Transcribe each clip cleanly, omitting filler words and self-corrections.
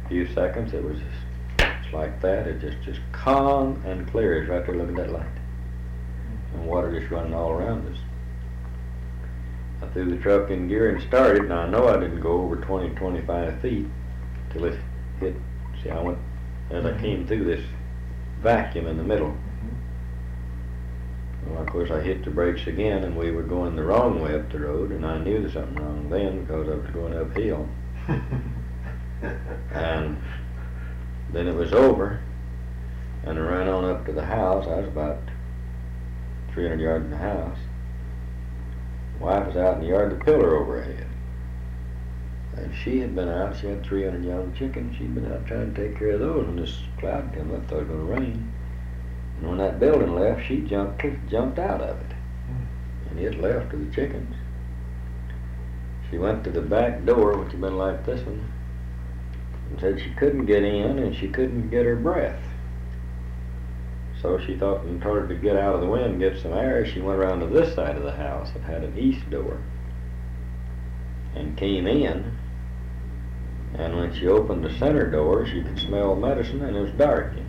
few seconds, it was just like that. It just calm and clear. It's right there looking at that light. And water just running all around us. I threw the truck in gear and started, and I know I didn't go over 20, 25 feet till it hit. See, I went, as I came through this vacuum in the middle. Well, of course, I hit the brakes again, and we were going the wrong way up the road, and I knew there was something wrong then because I was going uphill. And then it was over, and I ran on up to the house. I was about 300 yards from the house. Wife was out in the yard, the pillar overhead. And she had been out, she had 300 young chickens. She'd been out trying to take care of those when this cloud came up, thought it was going to rain. And when that building left, she jumped out of it. And it left to the chickens. She went to the back door, which had been like this one, and said she couldn't get in and she couldn't get her breath. So she thought, in order to get out of the wind and get some air, she went around to this side of the house that had an east door and came in. And when she opened the center door, she could smell medicine, and it was dark in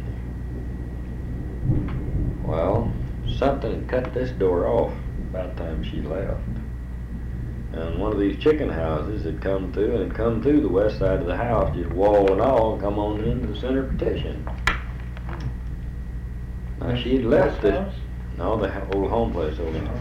there. Well, something had cut this door off about the time she left. And one of these chicken houses had come through, and had come through the west side of the house, just wall and all, and come on into the center partition. Now she had left this, no, the old home place over there.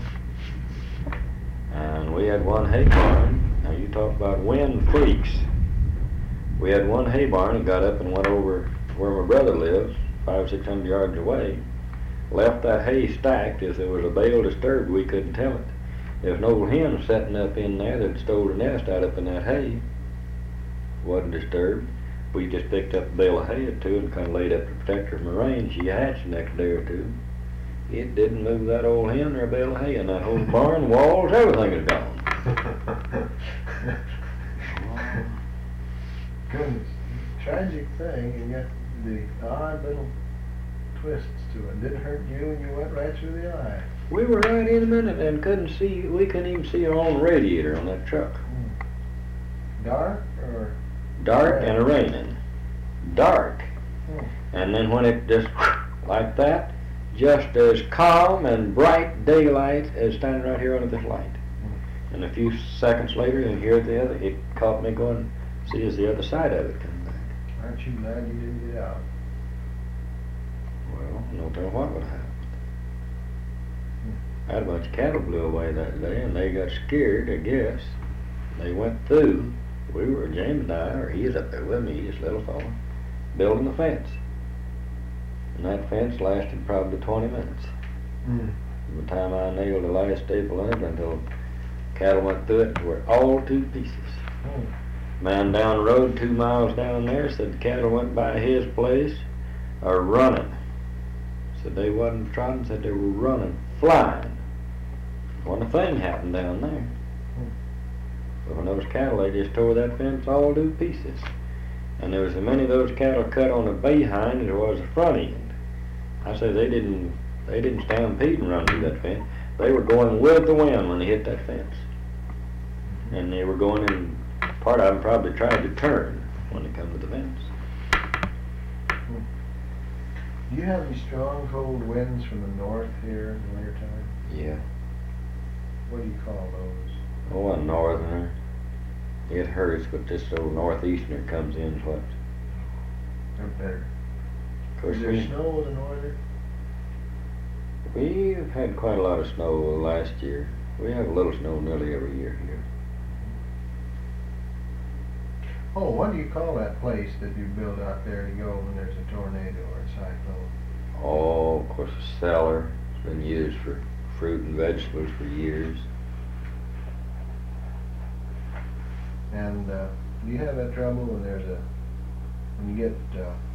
And we had one hay barn. Now you talk about wind freaks. We had one hay barn and got up and went over where my brother lives, 500 or 600 yards away. Left that hay stacked. If there was a bale disturbed, we couldn't tell it. There's an old hen setting up in there that stole the nest out up in that hay. Wasn't disturbed. We just picked up a bale of hay or two and kind of laid up to protect her from the rain. She hatched the next day or two. It didn't move that old hen or a bale of hay, and that whole barn, walls, everything is gone. Goodness, tragic thing, and yet the odd little twists to it. Didn't hurt you, and you went right through the eye. We were right in a minute and couldn't see. We couldn't even see our own radiator on that truck. Dark or? Dark and raining. Dark. And then when it just like that, just as calm and bright daylight as standing right here under this light. And a few seconds later, and here at the other, it caught me going, see, as the other side of it come back. Aren't you glad you didn't get out? Well, no telling what would have happened. I had a bunch of cattle blew away that day, and they got scared, I guess. They went through. We were, James and I, or he was up there with me, this little fellow, building the fence. And that fence lasted probably 20 minutes. From the time I nailed the last staple in it until cattle went through it, were all to pieces. Man down the road 2 miles down there said the cattle went by his place running. Said they wasn't trotting, said they were running, flying. Wasn't a thing happened down there. But when those cattle, they just tore that fence all to pieces. And there was as many of those cattle cut on the behind as there was the front end. I say they didn't stampede and run through that fence. They were going with the wind when they hit that fence. And they were going in, part of them probably tried to turn when they come to the fence. Do you have any strong cold winds from the north here in the wintertime? Yeah. What do you call those? Oh, a northerner. It hurts, but this old northeasterner comes in what? They're better. Of course, Is there snow in the northern? We've had quite a lot of snow last year. We have a little snow nearly every year here. Oh, what do you call that place that you build out there to go when there's a tornado or a cyclone? Oh, of course, a cellar. It's been used for fruit and vegetables for years. And do you have that trouble when you get